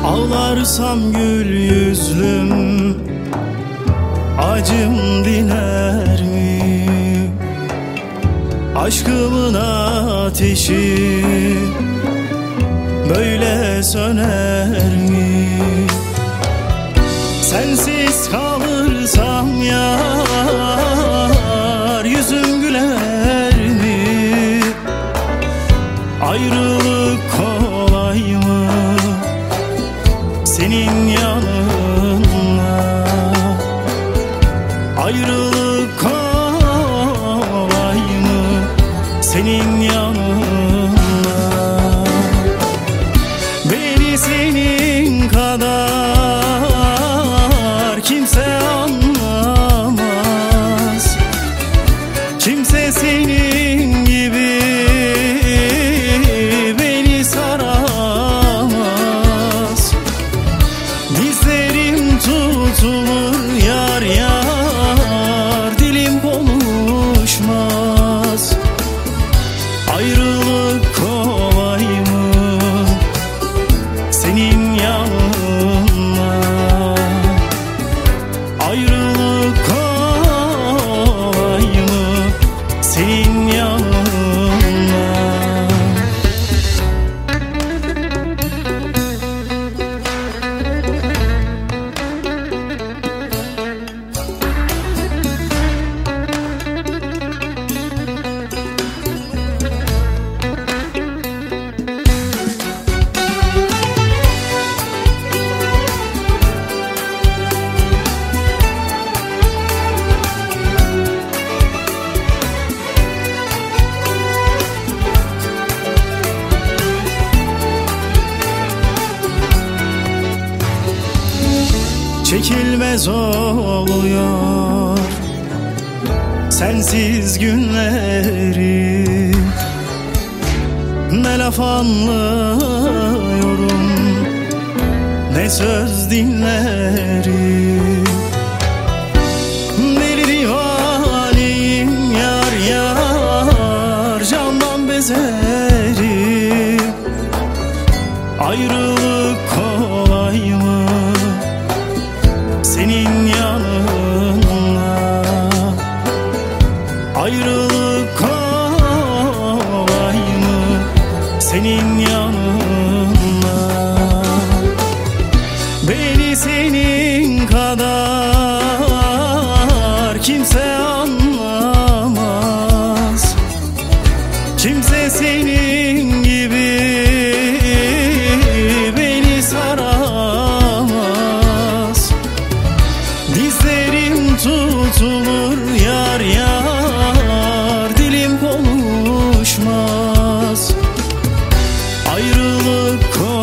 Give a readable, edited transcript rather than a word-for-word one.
Ağlarsam gül yüzlüm acım diner mi? Aşkımın ateşi böyle söner mi? Sensiz kalırsam yar yüzüm güler mi? Ayrılık kolay mı senin yanında? Ayrılık kolay mı senin yanında? Beni senin kadar kimse anlamaz. Kimse senin gibi beni saramaz. Dizlerim tutulur yar yar, dilim konuşmaz. Ayrılık kolay mı senin yanında? Ayrılık kolay mı senin yanında? Çekilmez oluyor sensiz günleri. Ne laf anlıyorum ne söz dinlerim. Deli divaneyim yar yar, candan bezerim. Ayrılık kolay mı senin yanında? Ayrılık kolay mı senin yanında? Beni senin kadar kimse anlamaz. Kimse senin gibi beni saramaz. Dizlerim tutulur yar yar, dilim konuşmaz. Ayrılık